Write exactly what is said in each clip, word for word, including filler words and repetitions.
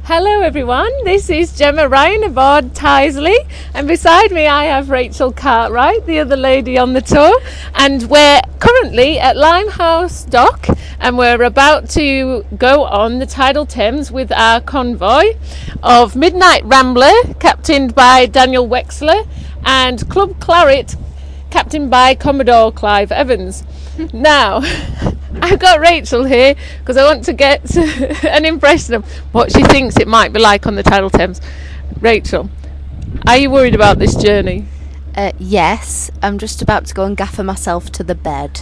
Hello everyone, this is Gemma Ryan aboard Tyseley, and beside me I have Rachel Cartwright, the other lady on the tour, and we're currently at Limehouse Dock and we're about to go on the tidal Thames with our convoy of Midnight Rambler, captained by Daniel Wexler, and Club Claret, captained by Commodore Clive Evans. Now, I've got Rachel here because I want to get an impression of what she thinks it might be like on the tidal Thames. Rachel, are you worried about this journey? Uh, yes, I'm just about to go and gaffer myself to the bed.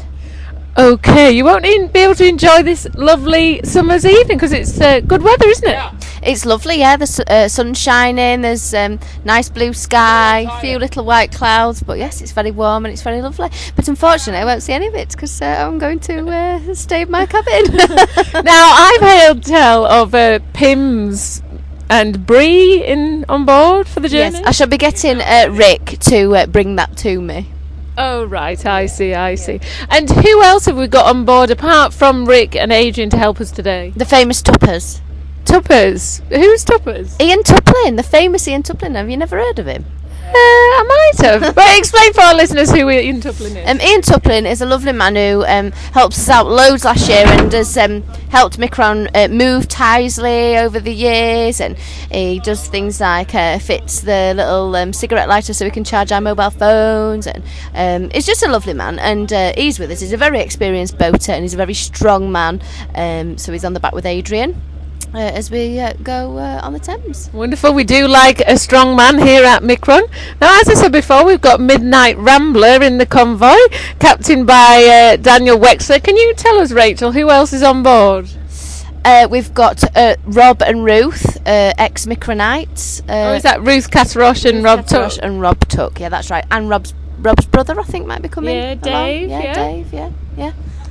Okay, you won't even be able to enjoy this lovely summer's evening because it's uh, good weather, isn't it? Yeah. It's lovely, yeah. The uh, sun's shining, there's um, nice blue sky, a few little white clouds, but yes, it's very warm and it's very lovely. But unfortunately, I won't see any of it because uh, I'm going to uh, stay in my cabin. Now, I've heard tell of uh, Pims and Bree in on board for the journey. Yes, I shall be getting uh, Rick to uh, bring that to me. Oh, right, I see, I see. And who else have we got on board apart from Rick and Adrian to help us today? The famous Tuppers. Tuppers? Who's Tuppers? Ian Tuplin, the famous Ian Tuplin. Have you never heard of him? Uh, I might have. But explain for our listeners who Ian Tuplin is. Um, Ian Tuplin is a lovely man who um, helped us out loads last year and has um, helped Micron uh, move Tyseley over the years, and he does things like uh, fits the little um, cigarette lighter so we can charge our mobile phones, and um, he's just a lovely man, and uh, he's with us. He's a very experienced boater and he's a very strong man, um, so he's on the back with Adrian. Uh, as we uh, go uh, on the Thames. Wonderful. We do like a strong man here at Micron. Now, as I said before, we've got Midnight Rambler in the convoy, captained by uh, Daniel Wexler. Can you tell us, Rachel, who else is on board? Uh, we've got uh, Rob and Ruth, uh, ex-Micronites. Uh, oh, is that Ruth Catterosh and Rob Tuck? And Rob Tuck, yeah, that's right. And Rob's Rob's brother, I think, might be coming. Yeah, Dave. Yeah, yeah, Dave, yeah, yeah.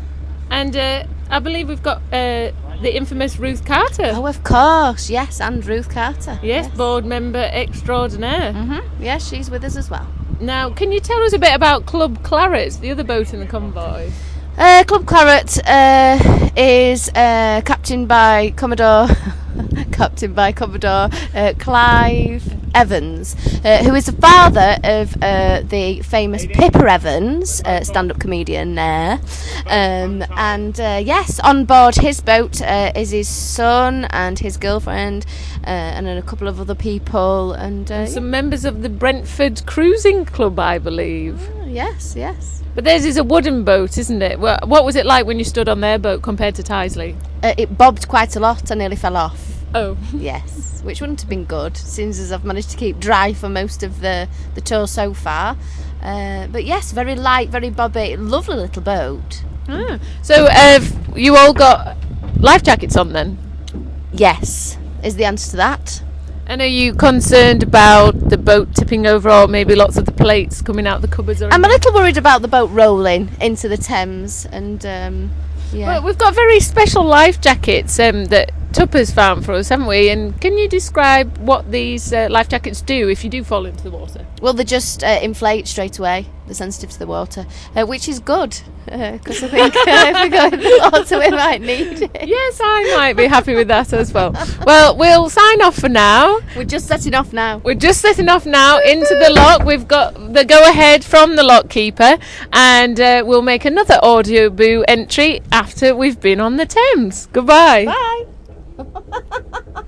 And uh, I believe we've got uh, the infamous Ruth Carter. Oh, of course, yes, and Ruth Carter. Yes, yes. Board member extraordinaire. Mm-hmm. Yeah, she's with us as well. Now, can you tell us a bit about Club Claret, the other boat in the convoy? Uh, Club Claret uh, is uh, captained by Commodore, captained by Commodore uh, Clive Evans, uh, who is the father of uh, the famous Pippa Evans, uh, stand-up comedian there. Um, and uh, yes, on board his boat uh, is his son and his girlfriend, uh, and then a couple of other people, and, uh, and some yeah. members of the Brentford Cruising Club, I believe. Oh, yes, yes. But theirs is a wooden boat, isn't it? What was it like when you stood on their boat compared to Tyseley? Uh, it bobbed quite a lot. I nearly fell off. Oh. Yes, which wouldn't have been good, since as I've managed to keep dry for most of the, the tour so far. Uh, but yes, very light, very bobby, lovely little boat. Ah. So uh, you all got life jackets on then? Yes, is the answer to that. And are you concerned about the boat tipping over, or maybe lots of the plates coming out the cupboards? Or I'm anything? a little worried about the boat rolling into the Thames, and um, yeah. Well, we've got very special life jackets um, that Tupper's found for us, haven't we? And can you describe what these uh, life jackets do if you do fall into the water? Well, they just uh, inflate straight away. They're sensitive to the water, uh, which is good, because uh, I think uh, if we go in the water, we might need it. Yes, I might be happy with that as well. Well, we'll sign off for now. We're just setting off now. We're just setting off now into the lock. We've got the go-ahead from the lock keeper, and uh, we'll make another Audio Boo entry after we've been on the Thames. Goodbye. Bye.